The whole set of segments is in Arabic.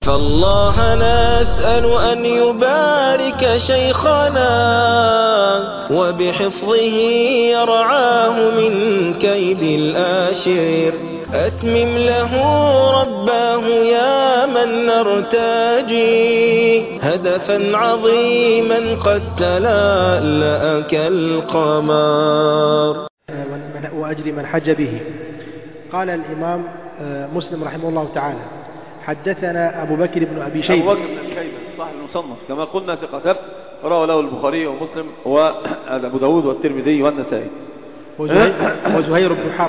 فالله نسأل أن يبارك شيخنا وبحفظه يرعاه من كيد الآشر. أتمم له رباه يا من نرتجي هدفا عظيما قد تلألأ كالقمر. وأجل من حج به. قال الإمام مسلم رحمه الله تعالى: حدثنا أبو بكر بن أبي شيبة. أبو بكر بن أبي شيبة صاحب المصنف كما قلنا ثقة ثبت، روى له البخاري ومسلم وأبو داود والترمذي والنسائي. وزهير بن حرب.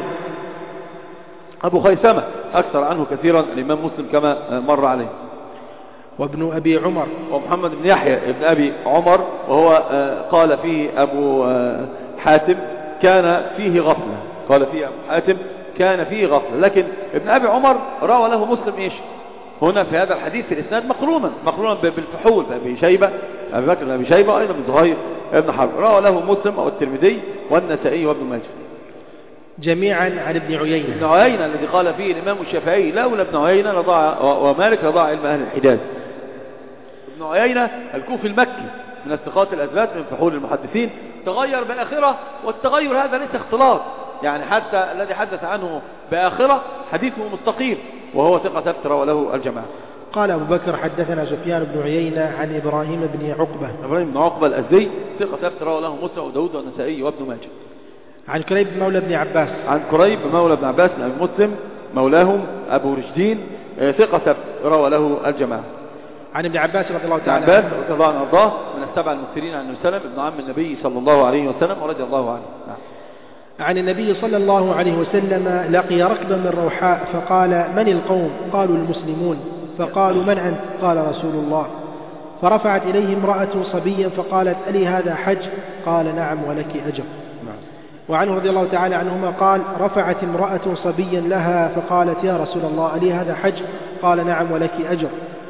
أبو خيثمة أكثر عنه كثيرا الإمام مسلم كما مر عليه. وابن أبي عمر. ومحمد بن يحيى ابن أبي عمر، وهو قال فيه أبو حاتم كان فيه غفلة، قال فيه أبو حاتم كان فيه غفلة، لكن ابن أبي عمر روى له مسلم إيش هنا في هذا الحديث في الإسناد مقرونا بالفحول بأبي شيبة، أبي بكر بن أبي شيبة أيضا من زهير ابن حرب، روى له مسلم أو الترمذي والنسائي وابن ماجه جميعا عن ابن عيينة. ابن عيينة الذي قال فيه الإمام الشافعي لولا ابن عيينة لضاع ومالك لضاع علم أهل الحجاز. ابن عيينة الكوفي المكي من الثقات الأثبات من فحول المحدثين، تغير بآخرة، والتغير هذا ليس اختلاط، يعني حتى الذي حدث عنه بآخرة حديثه مستقيم، وهو ثقة ثبت روى له الجماعة. قال أبو بكر: حدثنا سفيان بن عيينة عن إبراهيم بن عقبة. إبراهيم بن عقبة الأزدي ثقة ثبت روى له مسلم وداود والنسائي وابن ماجه. عن كريب مولى بن عباس. عن كريب مولى بن عباس أبي مسلم مولاهم أبو رشدين ثقة ثبت روى له الجماعة. عن ابن عباس رضي الله تعالى عنه رضي الله عنه وارضاه من السبع المكثرين عن النبي صلى الله عليه وسلم، ابن عم النبي صلى الله عليه وسلم ورضي الله عنه. عن النبي صلى الله عليه وسلم: لقي ركبا من روحاء فقال: من القوم؟ قالوا: المسلمون. فقالوا: من أنت؟ قال: رسول الله. فرفعت إليه امرأة صبيا فقالت: ألي هذا حج؟ قال: نعم ولك أجر. وعنه رضي الله تعالى عنهما قال: رفعت امرأة صبيا لها فقالت: يا رسول الله ألي هذا حج؟ قال: نعم ولك أجر.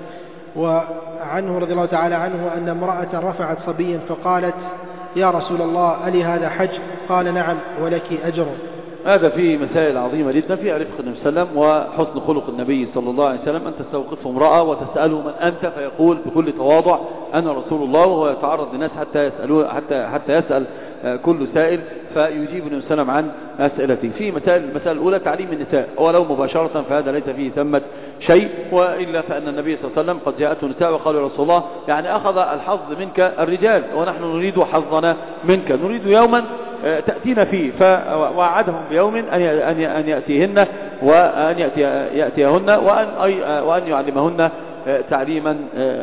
وعنه رضي الله تعالى عنه أن امرأة رفعت صبيا فقالت: يا رسول الله ألي هذا حج؟ قال: نعم ولك أجر. هذا فيه مسائل عظيمة جدا، فيها رفق النبي صلى الله عليه وسلم وحسن خلق النبي صلى الله عليه وسلم، أن تستوقفه امرأة وتسأله: من أنت؟ فيقول بكل تواضع: أنا رسول الله، وهو يتعرض للناس حتى يسأل كل سائل فيجيب النبي صلى الله عليه وسلم عن أسئلته. في المسألة الأولى تعليم النساء، ولو مباشرة فهذا ليس فيه ثمة شيء، وإلا فأن النبي صلى الله عليه وسلم قد جاءته نساء وقالوا: يا رسول الله، يعني أخذ الحظ منك الرجال ونحن نريد حظنا منك، نريد يوما تأتينا فيه، فوعدهم بيوم أن يأتيهن وأن يأتيهن وأن يعلمهن تعليما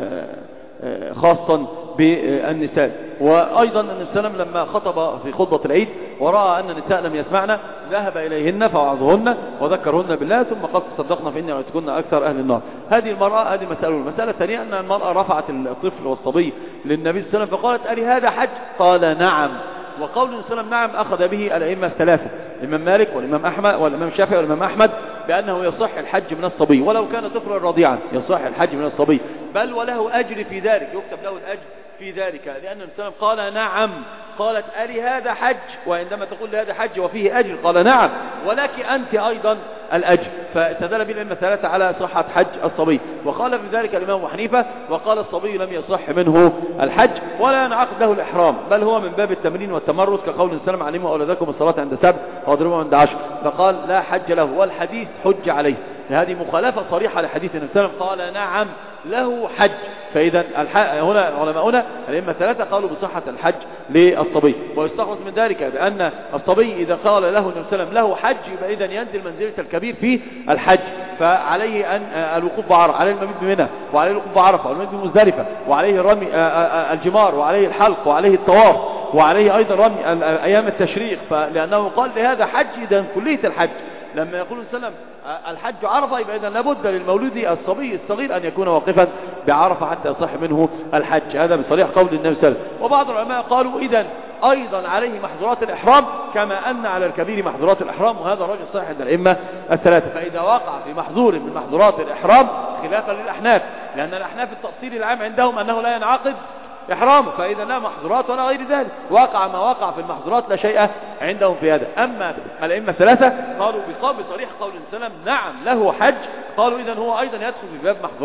خاصا بالنساء. وأيضا النبي صلى الله عليه وسلم لما خطب في خطبة العيد ورأى أن النساء لم يسمعن ذهب إليهن فوعظهن وذكرهن بالله، ثم قد صدقنا فإن رأيتكن أكثر أهل النار. هذه المرأة هذه مسألة. المسألة الثانية أن المرأة رفعت الطفل والصبي للنبي صلى الله عليه وسلم فقالت: ألي هذا حج؟ قال: نعم. وقول النبي صلى الله عليه وسلم نعم أخذ به الأئمة الثلاثة، الإمام مالك والإمام أحمد والإمام الشافعي والإمام أحمد، بأنه يصح الحج من الصبي ولو كان طفلا رضيعا، يصح الحج من الصبي، بل وله أجر في ذلك، يكتب له الأجر في ذلك، لأن النبي صلى الله عليه وسلم قال: نعم. قالت: ألي هذا حج؟ وعندما تقول هذا حج وفيه أجر قال: نعم ولك أنت أيضا الأجر. فاستدل به الأئمة الثلاثة على صحة حج الصبي، وقال في ذلك الإمام أبو حنيفة وقال: الصبي لم يصح منه الحج ولا ينعقد له الإحرام، بل هو من باب التمرين والتمرس، كقول النبي صلى الله عليه وسلم: علموا أولادكم الصلاة عند 7 واضربوا عند 10، فقال: لا حج له، والحديث حج عليه. هذه مخالفة صريحة لحديث النبي صلى الله عليه وسلم قال: نعم له حج. فإذا هنا علماؤنا الأئمة الثلاثة قالوا بصحة الحج للصبي، ويستخلص من ذلك بأن الصبي إذا قال له النبي صلى الله عليه وسلم له حج يبقى إذا ينزل منزلة الكبير في الحج، فعليه أن الوقوف بعرفة، عليه المبيت بمنى، وعليه الوقوف بعرفة والمبيت بمزدلفة، وعليه رمي الجمار، وعليه الحلق، وعليه الطواف، وعليه أيضا رمي أيام التشريق، لأنه قال لهذا حج إذا كلية الحج. لما يقول السلام الحج عرفة يبقى إذا لابد للمولود الصبي الصغير أن يكون واقفا بعرفة حتى يصح منه الحج. هذا بصريح قول النبي صلى الله عليه وسلم. وبعض العلماء قالوا إذن أيضا عليه محظورات الإحرام كما أن على الكبير محظورات الإحرام، وهذا الرجل صحيح عند الأئمة الثلاثة. فإذا وقع في محظور من محظورات الإحرام خلافا للأحناف، لأن الأحناف التأصيل العام عندهم أنه لا ينعقد إحرامه، فإذا لا محظورات ولا غير ذلك، وقع ما وقع في المحظورات لا شيء عندهم في هذا. أما الأئمة الثلاثة قالوا بصريح قول السلام نعم له حج، قالوا إذن هو أيضا يدخل في باب محظورات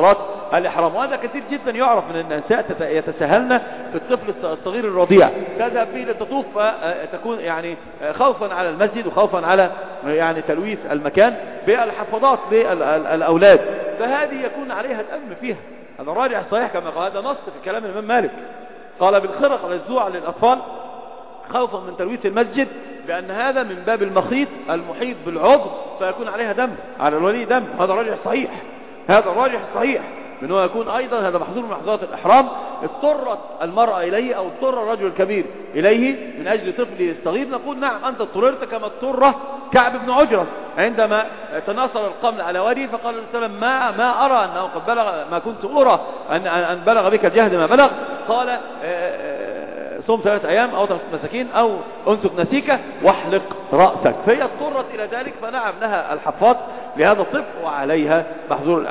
الإحرام. وهذا كثير جدا يعرف من النساء يتساهلن في الطفل الصغير الرضيع، تذهب به لتطوف فتكون يعني خوفا على المسجد وخوفا على يعني تلويث المكان بالحفاظات للأولاد، فهذه يكون عليها الأمن فيها. هذا راجع صحيح كما قال، هذا نص في كلام الإمام مالك، قال بالخرق للزوع للأطفال خوفا من تلويث المسجد، بأن هذا من باب المخيط المحيط بالعضو فيكون عليها دم، على الولي دم. هذا راجع صحيح، هذا راجع صحيح من هو يكون أيضا هذا محظور من محظورات الإحرام. اضطرت المرأة إليه أو اضطر الرجل الكبير إليه من أجل طفله الصغير، نقول نعم أنت اضطررت كما اضطر كعب بن عجرة عندما تناصر القمل على وجهه، فقال النبي صلى الله عليه وسلم ما أرى أنه قد بلغ ما كنت أرى أن بلغ بك الجهد ما بلغ، قال صوم 3 أيام أو 3 مساكين أو أنسك نسيكة واحلق رأسك. فهي اضطرت إلى ذلك، فنعم لها الحفاظ لهذا الطفل وعليها محظور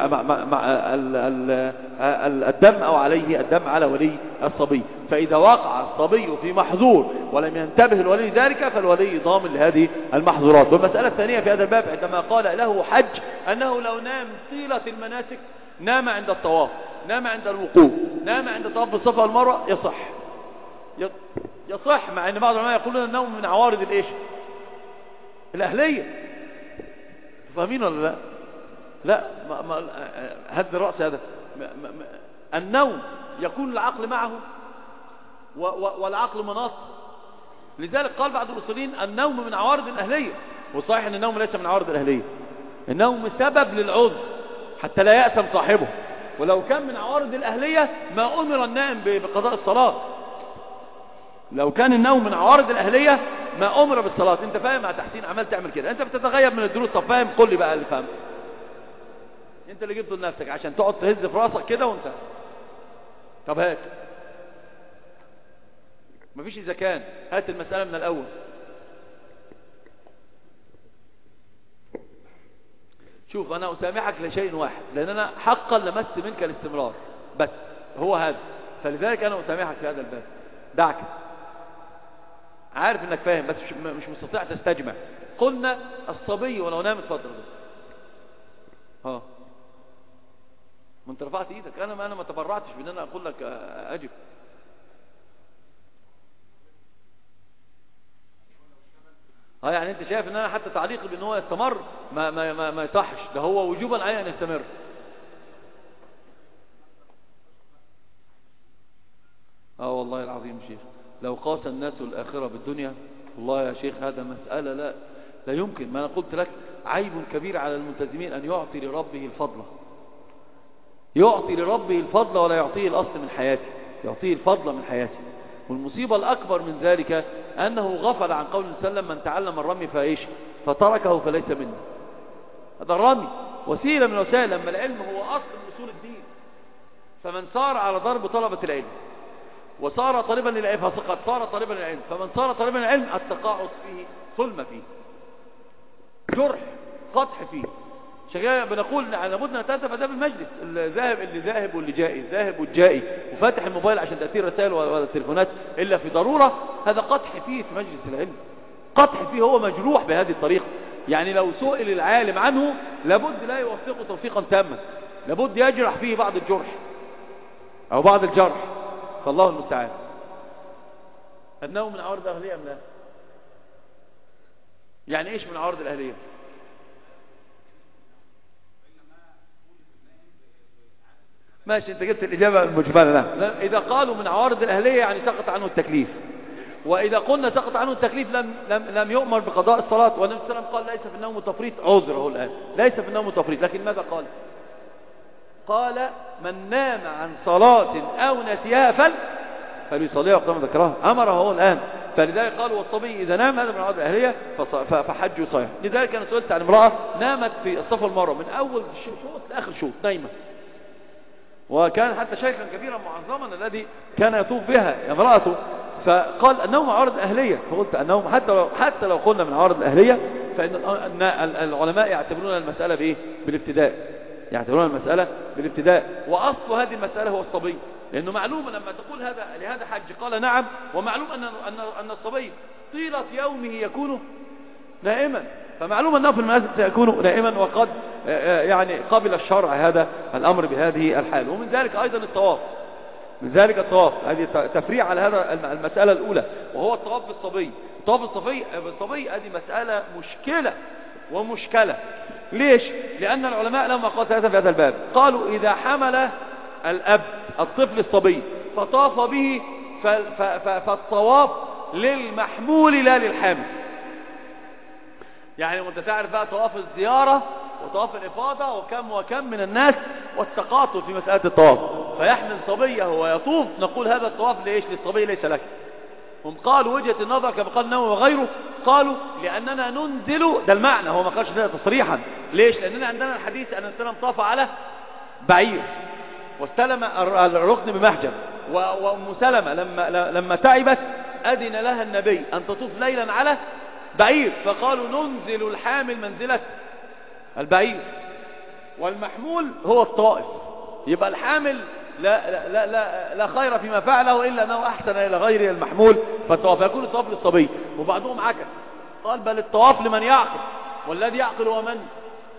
الدم أو عليه الدم على ولي الصبي. فإذا وقع الصبي في محظور ولم ينتبه الولي ذلك فالولي ضامن لهذه المحظورات. والمسألة الثانية في هذا الباب عندما قال له حج أنه لو نام طيلة المناسك، نام عند الطواف، نام عند الوقوف، نام عند طواف الصفا والمروة يصح، مع ان بعض العلماء يقولون النوم من عوارض الايش الاهليه. فاهمين ولا لا؟ لا هد الراس هذا النوم يكون العقل معه والعقل مناص، لذلك قال بعض الاصوليين النوم من عوارض الاهليه. وصحيح ان النوم ليس من عوارض الاهليه، النوم سبب للعذر حتى لا يأثم صاحبه. ولو كان من عوارض الاهليه ما امر النائم بقضاء الصلاه. لو كان النوم من عوارض الأهلية ما أمر بالصلاة. انت فاهم مع تحسين عمال تعمل كده، انت بتتغيب من الدروس. طب فاهم؟ قل لي بقى اللي فاهم. انت اللي جبته لنفسك عشان تقعد تهز في راسك كده وانت. طب هات، مفيش اذا كان، هات المسألة من الأول. شوف انا اسامحك لشيء واحد، لان انا حقا لمست منك الاستمرار، بس هو هذا، فلذلك انا اسامحك في هذا الباب. دعك، عارف انك فاهم بس مش مستطيع تستجمع. قلنا الصبي ولو نام اتفضل. ما انت رفعت ايدك، انا ما تبرعتش بان انا اقول لك اجب. يعني انت شايف ان انا حتى تعليقي بان هو يستمر ما يصحش، ده هو وجوبا عليه ان يستمر. والله العظيم شيخ، لو قاس الناس الآخرة بالدنيا، والله يا شيخ هذا مسألة لا يمكن. ما أنا قلت لك عيب كبير على الملتزمين أن يعطي لربه الفضل، يعطي لربه الفضل ولا يعطيه الأصل من حياته، يعطيه الفضل من حياته. والمصيبة الأكبر من ذلك أنه غفل عن قول وسلم من تعلم الرمي فإيش فتركه فليس منه. هذا الرمي وسيلة من وسائل، لما العلم هو أصل من أصول الدين. فمن صار على ضرب طلبة العلم وصار طالبا للعلم فقد صار طالبا للعلم، فمن صار طالبا للعلم التقاعد فيه، ظلم فيه، جرح، قدح فيه. شجاع بنقول لابد ان نتاسف اداب المجلس، اللي ذاهب واللي جائي، الذاهب والجائي وفاتح الموبايل عشان تأثير رسائل ولا تليفونات الا في ضرورة، هذا قدح فيه في مجلس العلم، قدح فيه. هو مجروح بهذه الطريقة، يعني لو سئل العالم عنه لابد لا يوفقه توفيقا تاما، لابد يجرح فيه بعض الجرح او بعض الجرح، فالله المستعان. النوم من عوارض الأهلية أم لا؟ يعني ايش من عوارض الأهلية؟ ماشي، انت جبت الإجابة المجملة. لا، إذا قالوا من عوارض الأهلية يعني سقط عنه التكليف، وإذا قلنا سقط عنه التكليف لم يؤمر بقضاء الصلاة. والنبي صلى الله عليه وسلم قال ليس في النوم تفريط، عذره الآن ليس في النوم تفريط، لكن ماذا قال؟ قال من نام عن صلاة أو نسيها فليصليها وقت ما ذكرها، أمره هو الآن. فلذلك قالوا والصبي إذا نام هذا من عوارض الأهلية فحجه صحيح. لذلك أنا سئلت عن امرأة نامت في الصف المروة من أول شوط لآخر شوط نايمة، وكان حتى شيخا كبيرا معظما الذي كان يطوف بها امرأته، فقال النوم عوارض الأهلية. فقلت النوم حتى لو قلنا من عوارض الأهلية فإن العلماء يعتبرون المسألة بإيه؟ بالابتداء، يعتبرون المسألة بالابتداء. وأصل هذه المسألة هو الصبي، لأنه معلوم لما تقول هذا لهذا حج قال نعم، ومعلوم أن الصبي طيلة يومه يكون نائما، فمعلوم أنه في المناسك سيكون دائما، وقد يعني قبل الشرع هذا الأمر بهذه الحال. ومن ذلك أيضا الطواف، من ذلك الطواف، هذه تفريع على هذا المسألة الأولى، وهو الطواف بالصبي. الطواف بالصبي هذه مسألة مشكلة ومشكلة. ليش؟ لأن العلماء لما قالوا ثلاثة في هذا الباب قالوا إذا حمل الأب الطفل الصبي فطاف به فالطواف للمحمول لا للحامل. يعني وانت تعرف بقى طواف الزيارة وطواف الإفاضة وكم من الناس والتقاطع في مسألة الطواف، فيحمل صبيه ويطوف، نقول هذا الطواف ليش؟ للصبي ليس لك. هم قالوا وجهة النظر كما قال النووي وغيره، قالوا لأننا ننزل، ده المعنى، هو ما قالش ده تصريحا. ليش؟ لأننا عندنا الحديث أن السلام طاف على بعير واستلم الركن بمحجر، وأم سلمة لما تعبت أذن لها النبي أن تطوف ليلا على بعير، فقالوا ننزل الحامل منزلة البعير، والمحمول هو الطائف. يبقى الحامل لا خير فيما فعله إلا أنه أحسن إلى غير المحمول، فالطواف يكون الطواف للصبي. وبعضهم عكس قال بل الطواف لمن يعقل، والذي يعقل هو من؟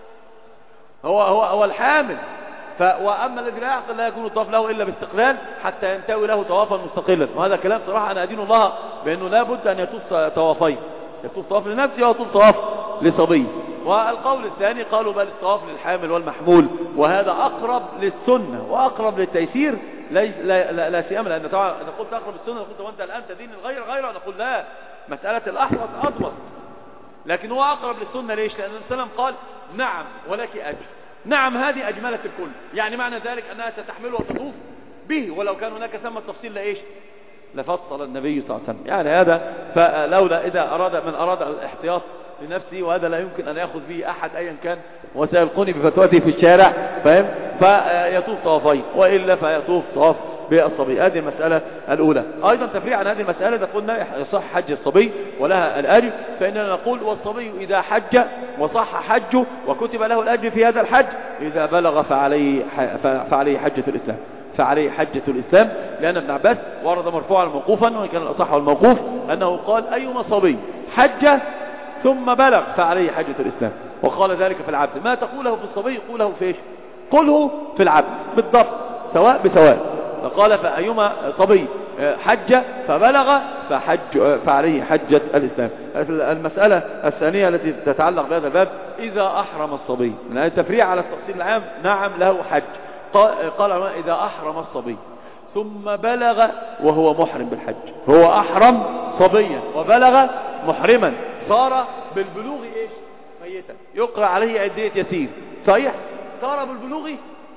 هو الحامل. وأما الذي لا يعقل لا يكون الطواف له إلا باستقلال حتى ينتوي له طوافا مستقلا. وهذا كلام صراحة أنا أدين الله بأنه لا بد أن يطوف طوافين، يطوف طواف لنفسه ويطوف طواف لصبي. والقول الثاني قالوا بل الطواف للحامل والمحمول، وهذا أقرب للسنة وأقرب للتيسير، لا سيما لأن طبعا أنا قلت أقرب للسنة، قلت وأنت الآن تدين الغير نقول لا، مسألة الأحوط أضبط، لكن هو أقرب للسنة. ليش؟ لأن السلام قال نعم ولك أجر. نعم هذه أجملة الكل، يعني معنى ذلك أنها ستحمله وتطوف به، ولو كان هناك ثم التفصيل لإيش؟ لفصل النبي صلى الله عليه وسلم. يعني هذا فلولا إذا من أراد الاحتياط لنفسه، وهذا لا يمكن أن يأخذ به أحد أيا كان وسيلقوني بفتوته في الشارع، فاهم؟ فيطوف طوافين، وإلا فيطوف طواف بالصبي. هذه المسألة الأولى. أيضا تفريع عن هذه المسألة إذا قلنا يصح حج الصبي ولها الأجر، فإننا نقول والصبي إذا حج وصح حجه وكتب له الأجر في هذا الحج إذا بلغ فعليه حجة الإسلام، فعليه حجة الإسلام. لأن ابن عباس ورد مرفوعا موقوفا، وكان الأصح الموقوف أنه قال أيما صبي حج ثم بلغ فعليه حجة الإسلام، وقال ذلك في العبد. ما تقوله في الصبي قوله في إيش؟ قله في العبد بالضبط سواء بسواء. فقال فأيما صبي حج فبلغ فعليه حجة الإسلام. المسألة الثانية التي تتعلق بهذا الباب إذا أحرم الصبي، لأن التفريع على التفصيل العام نعم له حج. قال إذا أحرم الصبي ثم بلغ وهو محرم بالحج، هو أحرم صبيا وبلغ محرما، صار بالبلوغ إيش؟ ميتا، يقرأ عليه عدية يسير، صحيح؟ صار بالبلوغ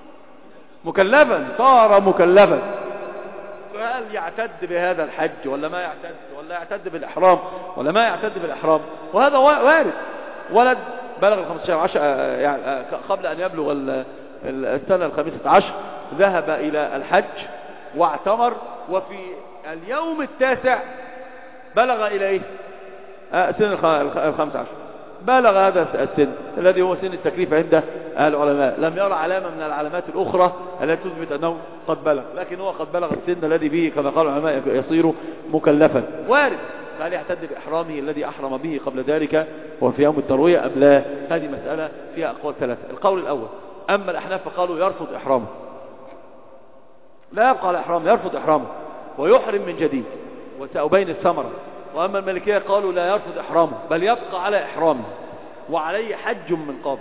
مكلفا، صار مكلفا. فهل يعتد بهذا الحج ولا ما يعتد، ولا يعتد بالإحرام ولا ما يعتد بالإحرام؟ وهذا وارد. ولد بلغ 15 يعني قبل أن يبلغ السنة 15 ذهب إلى الحج واعتمر، وفي اليوم التاسع بلغ إلى إيه؟ سن 15. بلغ هذا السن الذي هو سن التكليف عند العلماء، لم يرى علامة من العلامات الأخرى التي تثبت أنه قد بلغ، لكن هو قد بلغ السن الذي به كما قال العلماء يصير مكلفا. وارد هل يعتد بإحرامه الذي أحرم به قبل ذلك وفي يوم التروية أم لا؟ هذه مسألة فيها أقوال ثلاثة. القول الأول أما الأحناف فقالوا يرفض إحرامه، لا يبقى على إحرامه، يرفض إحرامه ويحرم من جديد، وسأبين الثمرة. وأما المالكية قالوا لا يرفض إحرامه بل يبقى على إحرامه وعليه حج من قبل.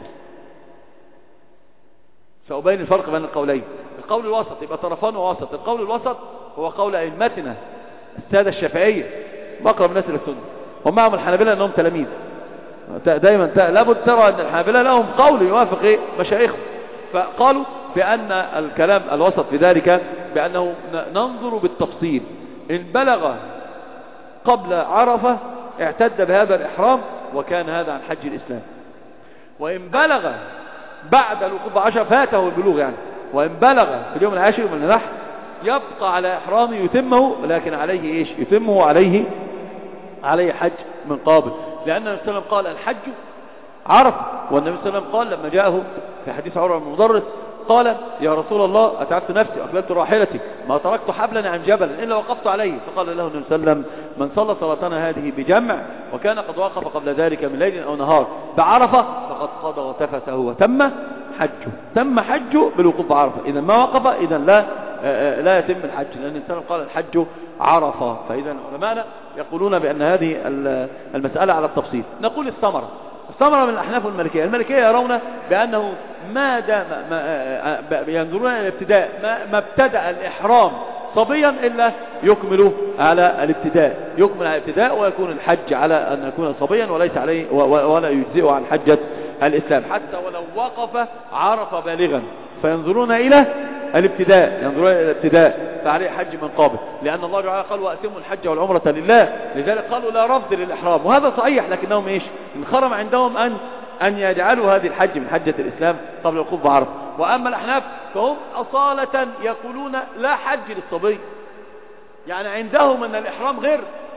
سأبين الفرق بين القولين. القول الوسط يبقى طرفان ووسط. القول الوسط هو قول أئمتنا السادة الشافعية بقرب الناس إلى السنة، ومعهم الحنابلة أنهم تلاميذ. دائما لابد ترى أن الحنابلة لهم قول يوافق مشايخهم، فقالوا بأن الكلام الوسط في ذلك بأنه ننظر بالتفصيل. إن بلغ قبل عرفة اعتد بهذا الإحرام وكان هذا عن حج الإسلام، وإن بلغ بعد الوقوف 10 فاته البلوغ يعني، وإن بلغ في اليوم العاشر من النحر يبقى على إحرامه يتمه، لكن عليه إيش؟ يتمه عليه حج من قابل. لأن النبي صلى الله عليه وسلم قال الحج عرفة، والنبي صلى الله عليه وسلم قال لما جاءه في حديث عروة بن مضرس قال يا رسول الله أتعبت نفسي وأكلت راحلتي ما تركت حبلا عن جبل إلا وقفت عليه. فقال له النبي صلى الله عليه وسلم من صلى صلاتنا هذه بجمع وكان قد وقف قبل ذلك من ليل أو نهار بعرفة فقد قضى وتفسه وتم حجه. تم حجه بالوقوف بعرفة. إذا ما وقف إذا لا يتم الحج، لأن الإنسان قال الحج عرفة. فإذا علماءنا يقولون بأن هذه المسألة على التفصيل. نقول الثمرة من الأحناف والمالكية. المالكية يرون بأنه ما دام ينظرون إلى الابتداء ما ابتدأ الإحرام صبيا إلا يكمل على الابتداء ويكون الحج على أن يكون صبيا وليس عليه ولا يجزئ عن حجة الإسلام حتى ولو وقف عرف بالغا. فينظرون إلى الابتداء فعليه حج من قابل، لأن الله تعالى قال وأتموا الحج والعمرة لله. لذلك قالوا لا رفض للإحرام، وهذا صحيح، لكنهم انخرم عندهم أن يجعلوا هذه الحج من حجة الإسلام قبل الوقوف بعرفة. وأما الأحناف فهم أصالة يقولون لا حج للصبي، يعني عندهم أن الإحرام غير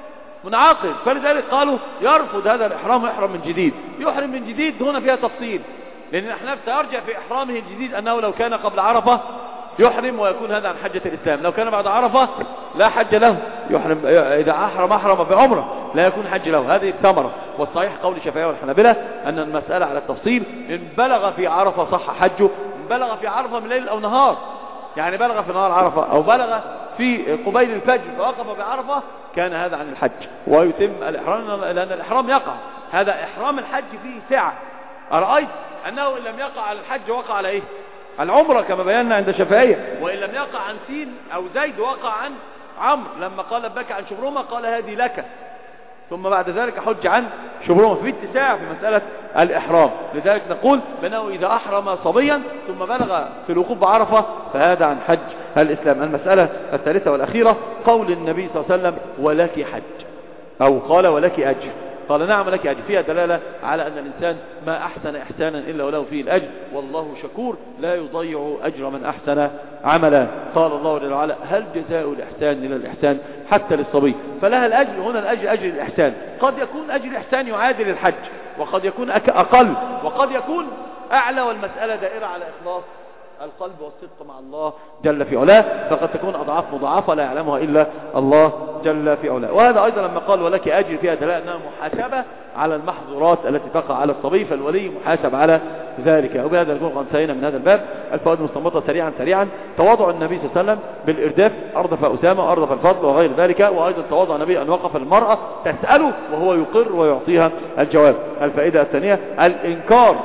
منعقد، فلذلك قالوا يرفض هذا الإحرام ويحرم من جديد. يحرم من جديد هنا فيها تفصيل، لأن الأحناف سيرجع في إحرامه الجديد أنه لو كان قبل عرفة يحرم ويكون هذا عن حجة الإسلام، لو كان بعد عرفة لا حج له، يحرم إذا أحرم بعمرة لا يكون حج له. هذه الثمرة. والصحيح قول الشافعية والحنابلة أن المسألة على التفصيل. إن بلغ في عرفة صح حجه، إن بلغ في عرفة من ليل أو نهار، يعني بلغ في نهار عرفة أو بلغ في قبيل الفجر فوقف بعرفة كان هذا عن الحج ويتم الإحرام، لأن الإحرام يقع. هذا إحرام الحج فيه سعة. أرأيت أنه إن لم يقع على الحج وقع على إيه؟ العمرة كما بينا عند الشافعية. وإن لم يقع عن سين أو زيد وقع عن عمرو، لما قال لبك عن شبرمة قال هذه لك، ثم بعد ذلك حج عن شبرمة. في اتساع في مسألة الإحرام. لذلك نقول بأنه إذا أحرم صبيا ثم بلغ في الوقوف بعرفة فهذا عن حج الإسلام. المسألة الثالثة والأخيرة قول النبي صلى الله عليه وسلم ولك حج، أو قال ولك أجر. قال نعم لك أجر، فيها دلالة على أن الإنسان ما أحسن إحسانا إلا وله فيه الأجر، والله شكور لا يضيع أجر من أحسن عملا. قال الله جل وعلا هل جزاء الإحسان إلى الإحسان حتى للصبي. فلها الأجر هنا الأجر أجر الإحسان. قد يكون أجر الإحسان يعادل الحج، وقد يكون أقل، وقد يكون أعلى، والمسألة دائرة على إخلاص القلب والصدق مع الله جل في علاه، فقد تكون أضعاف مضاعفة لا يعلمها إلا الله جل في علاه. وهذا أيضا لما قال ولك أجر فيها دلالة أنها محاسبة على المحظورات التي تقع على الصبي، فالولي محاسب على ذلك. وبهذا نكون قد انتهينا من هذا الباب. الفوائد المستنبطة سريعا. تواضع النبي صلى الله عليه وسلم بالإرداف، أردف أسامة وأردف الفضل وغير ذلك. وأيضا تواضع النبي أن وقف المرأة تسأله وهو يقر ويعطيها الجواب. الفائدة الثانية الإنكار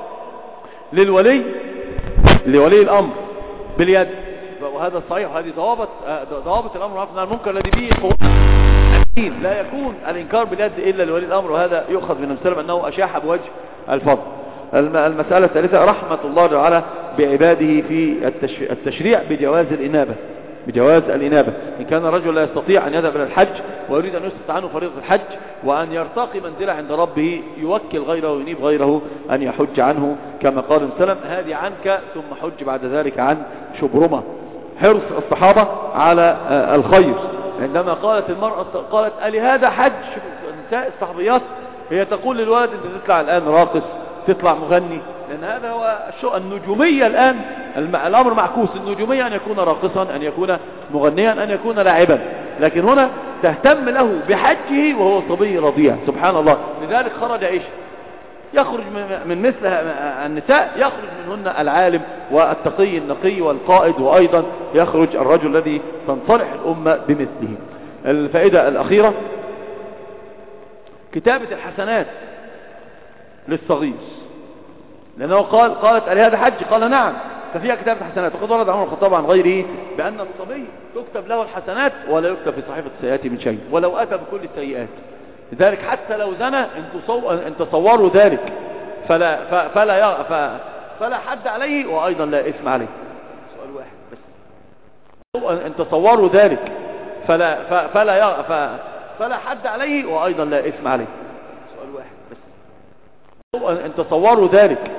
لولي الأمر باليد، وهذا الصحيح. وهذه ضوابط الأمر والنهي عن المنكر الذي به قوة الدين. لا يكون الإنكار باليد إلا لولي الأمر، وهذا يؤخذ من السلف أنه أشاح بوجه الفضل. المسألة الثالثة رحمة الله تعالى بعباده في التشريع بجواز الإنابة. إن كان الرجل لا يستطيع أن يذهب إلى الحج ويريد أن يسقط عنه فريضة الحج وأن يرتقي منزله عند ربه يوكل غيره وينيب غيره أن يحج عنه كما قال السلام هذه عنك ثم حج بعد ذلك عن شبرمة. حرص الصحابة على الخير. عندما قالت المرأة قالت ألهذا حج، النساء الصحابيات هي تقول للولد أنت تطلع الآن راقص، تطلع مغني، لأن هذا هو النجومية الآن. الأمر معكوس، النجومية أن يكون راقصا، أن يكون مغنيا، أن يكون لاعبا، لكن هنا تهتم له بحجه وهو صبي رضيع. سبحان الله. لذلك خرج يخرج من مثل النساء، يخرج منهن العالم والتقي النقي والقائد، وأيضا يخرج الرجل الذي تنصلح الأمة بمثله. الفائدة الأخيرة كتابة الحسنات للصغير، لأنه قالت ألهذا حج؟ قال نعم، ففيها كتابة الحسنات. وقد ورد عمر الخطاب عن غيره بأن الصبي تكتب له الحسنات ولا يكتب في صحيفة السيئات من شيء ولو أتى بكل السيئات. لذلك حتى لو زنى إن تصوروا ذلك فلا حد عليه وأيضا لا إثم عليه. سؤال واحد بس. إن تصوروا ذلك فلا حد عليه وأيضا لا إثم عليه. سؤال واحد بس. إن تصوروا ذلك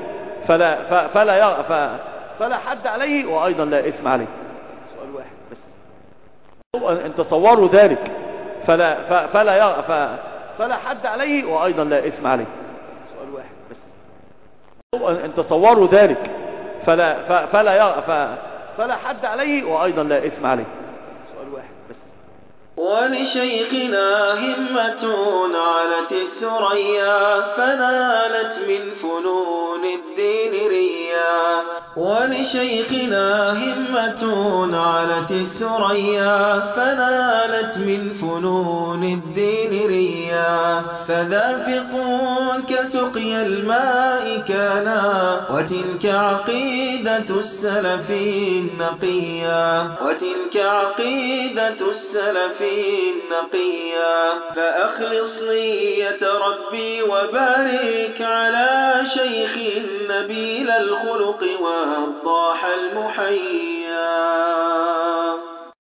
فلا حد عليه وأيضا لا إثم عليه. سؤال واحد بس. إن تصوروا ذلك فلا حد عليه وأيضا لا إثم عليه. سؤال واحد بس. إن تصوروا ذلك فلا حد عليه وأيضا لا إثم عليه. سؤال واحد بس. ولشيخنا همة علت الثريا فنالت من فنون الدين ريا. ولشيخنا همة علت الثريا فنالت من فنون الدين ريا. فذافق كسقي الماء كانا وتلك عقيدة السلف النقيا. وتلك عقيدة السلف النقيا. فأخلص نية ربي وبارك على شيخ نبيل الخلق والضاح المحيا.